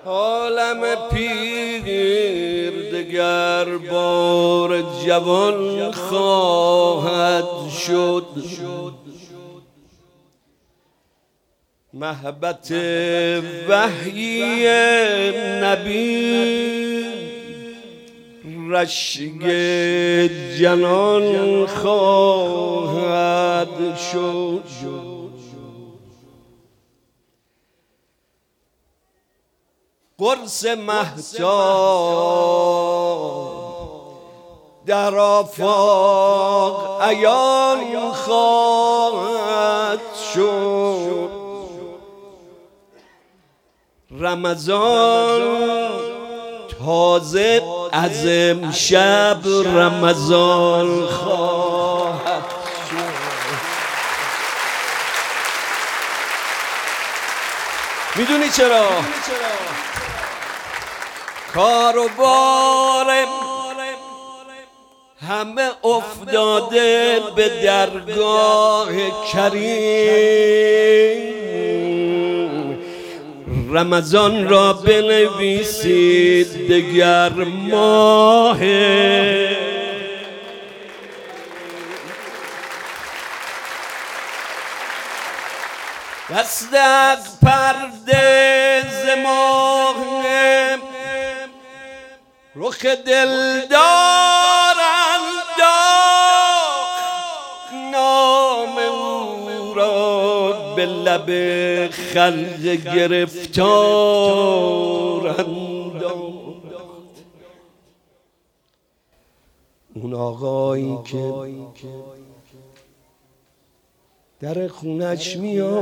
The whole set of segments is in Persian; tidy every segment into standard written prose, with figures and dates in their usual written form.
عالم پیر دگر بار جوان خواهد شد. محبت وحی نبی رشک جنان خواهد شد. قرص مهتاب در آفاق عیان خواهد شد. رمضان تازه از امشب رمضان خواهد شد. میدونی چرا؟ کار و بار همه افتاده به درگاه کریم. رمضان را بنویسید دگر ماه دست پرده ز ماه رخ دلدار انداخت. نام او را به لب خلق گرفتار انداخت. اون آقایی که در خونش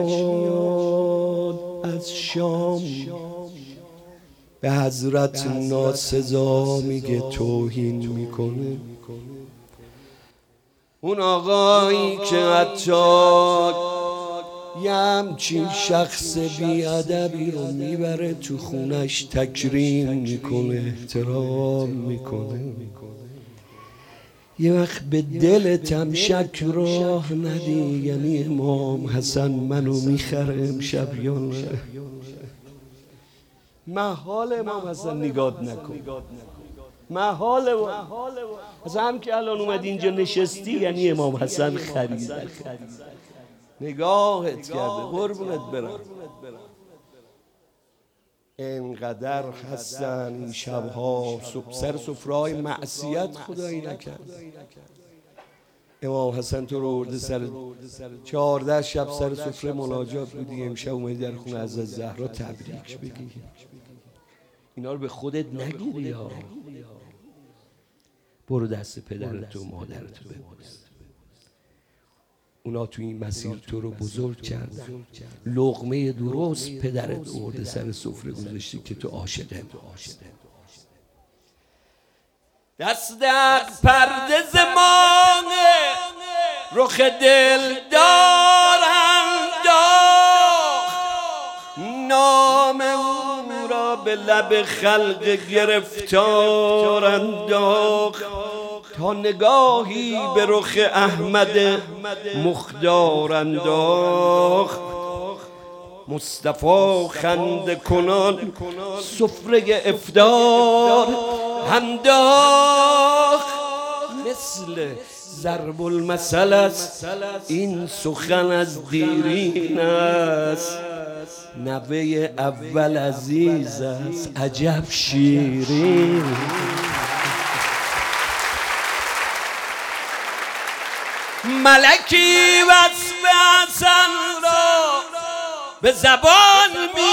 میاد از شام به حضرت ناسزا میگه توهین میکنه. اون آقایی که حتی یه همچین شخص بیادبی رو میبره تو خونش تکریم میکنه، احترام میکنه. یه وقت به دلت هم شک راه ندی، یعنی امام حسن منو میخره امشب یا نه؟ محال امام حسن نگاه نکن، محال. از هم که الان اومد اینجا نشستی یعنی امام حسن خریده، نگاهت کرده. قربونت برم. اینقدر هستن این شبها سر سفره‌های معصیت خدایی نکرد. امام حسن تو رو آورده سر 14 شب سر سفره مناجات بودی، امشب اومدی در خونه از زهرا تبریک بگی. اینا رو به خودت نگیری ها. برو دست پدرت و مادرت رو ببوس. اونا تو این مسیر تو رو بزرگ کردن. لقمه درست پدرت آورده سر سفره گذاشتی که تو عاشقه. دست در پرده زمانه رخ دلدار انداخت. نام او را به لب خلق گرفتار انداخت. تا نگاهی به رخ احمد مختار انداخت. مصطفی خنده کنان سفره افطار انداخت. مثل ضرب المثل است این سخن از دیرین است. نوه اول عزیز است عجب شیرین. ملکی وصف حسن را به زبان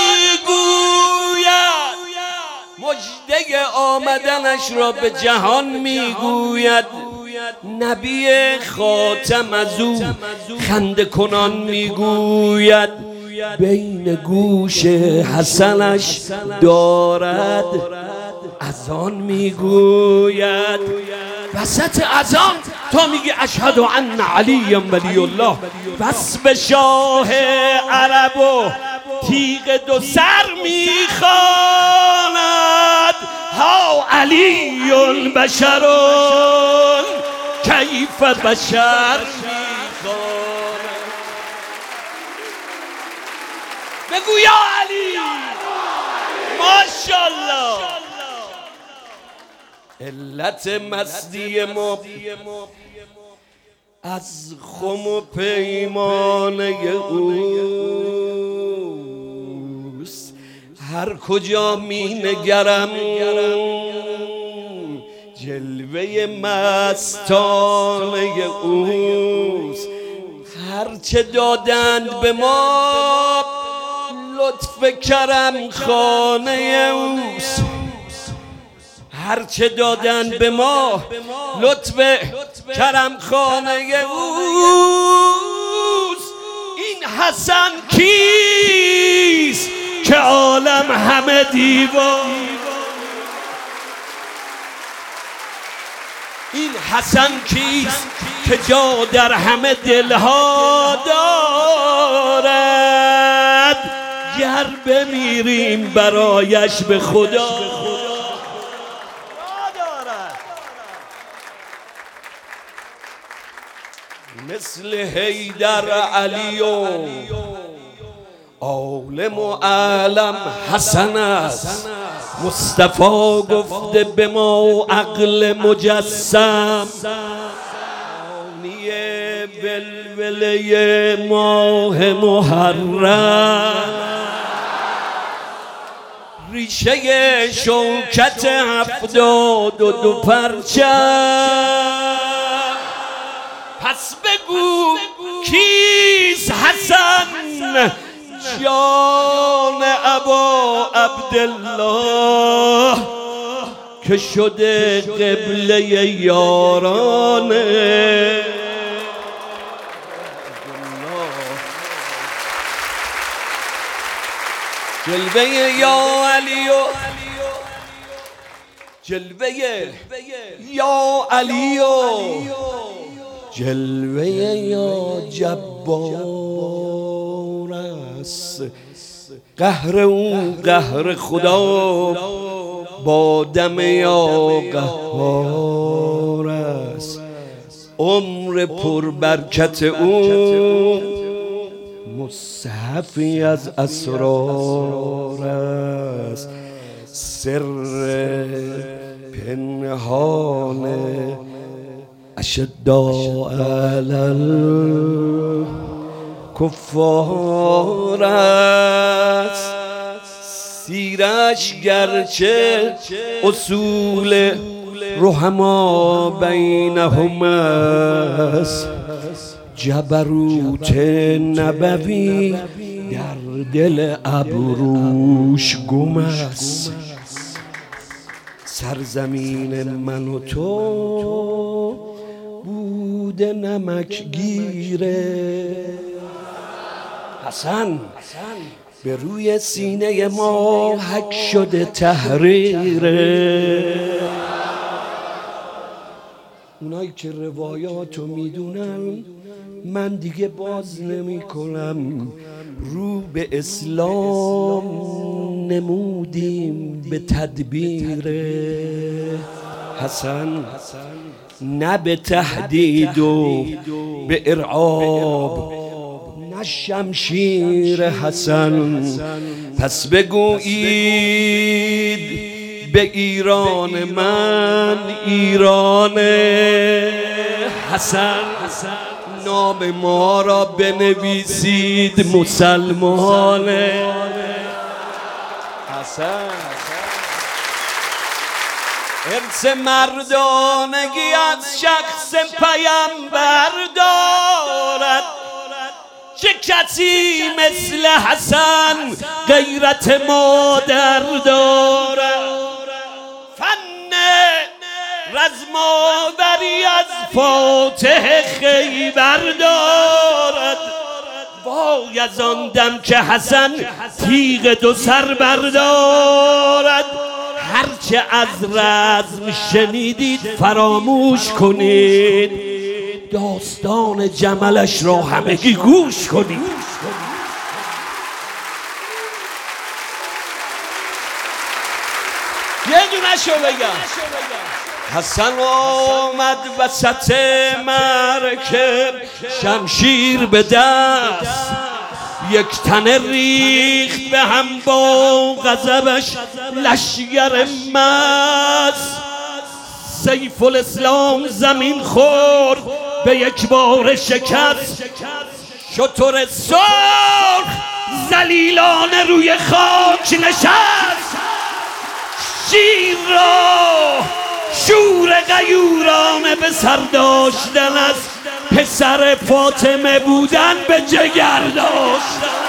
میگوید، مژده آمدنش را به جهان میگوید. نبی خاتم از او خنده کنان میگوید. بین گوش حسنش دارد اذان میگوید. وسط اذان تا میگه اشهد ان علی ولی الله، وصف شاه عرب و تیغ دو سر میخواند. ها علی بشر کیف بشر میخواند. بگو یا علی. علت مستی ما از خم و پیمانه اوست. هر کجا می نگرم جلوه مستانه اوست. هرچه دادند به ما لطف کرم خانه اوست. هرچه دادند به ما لطف کرم خانه اوست. این حسن کیست که عالم همه دیوان؟ این حسن کیست که جا در همه دلها دارد؟ گر بمیریم برایش به خدا مثل حیدر علی و عالم و علم حسن است. مصطفی گفته به ما عقل مجسم آنیه ولوله ماه محرم. ریشه شوکت 72 پرچم. پس بگو کیست حسن جان ابا عبدالله که شده قبله یارانه؟ جلوه یا علی و جلوه یا علی و جلوه یا جبار است. قهر اون قهر خدا با دم یا قهار است. عمر پربرکت اون مصحفی از اسرار است. سر پنهان اشداء علی الکفار است. سیرش گرچه اصول رحما بینهم است، جبروت نبوی در دل ابروش گم است. سرزمین من و تو بوده نمکگیره. حسن به روی سینه ما حک شده تحریره. اونایی که روایاتو میدونن من دیگه باز نمی کنم. رو به اسلام نمودیم به تدبیر حسن، نه به تهدید و به ارعاب، نه شمشیر حسن. پس بگویید به ایران من ایران حسن، نام ما را بنویسید مسلمان حسن. ارث مردانگی از شخص پیامبر دارد، چه کسی مثل حسن غیرت مادر دارد. فن رزماوری از فاتح خیبر دارد، وای از آن دم که حسن تیغ 2 سر بردارد. هرچه از رزم شنیدید فراموش کنید، داستان جملش را همگی گوش کنید. یه دونه شو بگم. حسن آمد وسط مرکب، شمشیر به دست، یک تنه ریخت به هم با غضبش لشگر مست. سیف الاسلام زمین خورد به یک بار شکست. شتر سرخ ذلیلانه روی خاک نشست. شیر را شور غیورانه به سر داشتن است. پسر فاطمه بودن به جگر داشتن.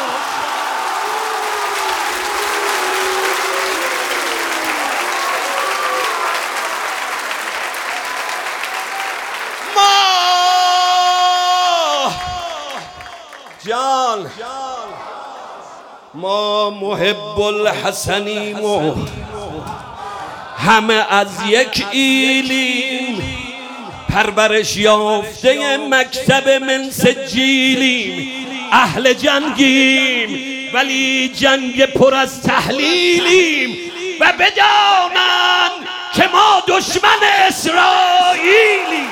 ما محب الحسنیم و همه از یک ایلیم. پرورش یافته مکتب من سجیلیم. اهل جنگیم ولی جنگ پر از تحلیلیم. و بدانن که ما دشمن اسرائیلیم.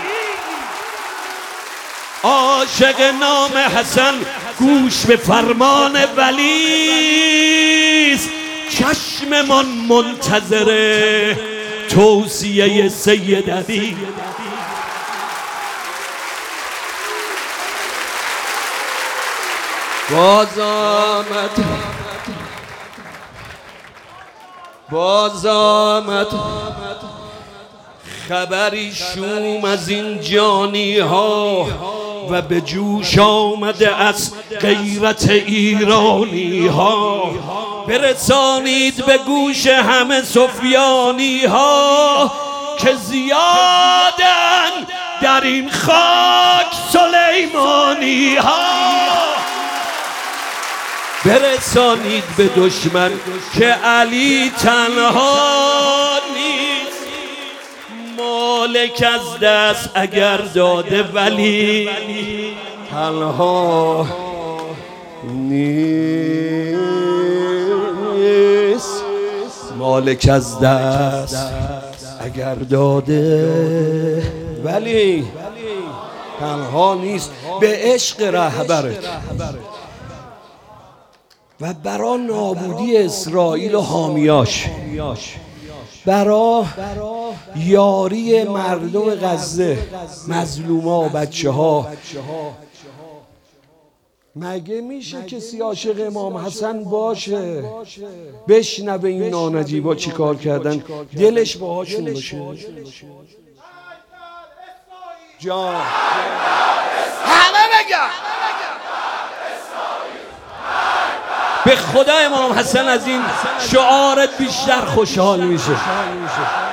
عاشق نام حسن گوش به فرمان ولیست. چشممان منتظر توصیه سید علی. باز آمد خبری شوم از این جانی ها و به جوش آمده از غیرت ایرانی ها. برسانید به گوش همه سفیانی ها که زیادن در این خاک سلیمانی ها. برسانید به دشمن که علی تنها نیست. مالک از دست اگر داده ولی تنها نیست. مالک از دست اگر داده ولی تنها نیست. به عشق رهبرت و برا نابودی اسرائیل و حامیاش، برا یاری مردم غزه، مظلوما و بچه ها. مگه میشه کسی عاشق امام حسن باشه بشنوه این نانجیبا چی کار کردن دلش باهاشون باشه؟ جان همه بگن به خدا امام حسن از این شعارت بیشتر خوشحال میشه.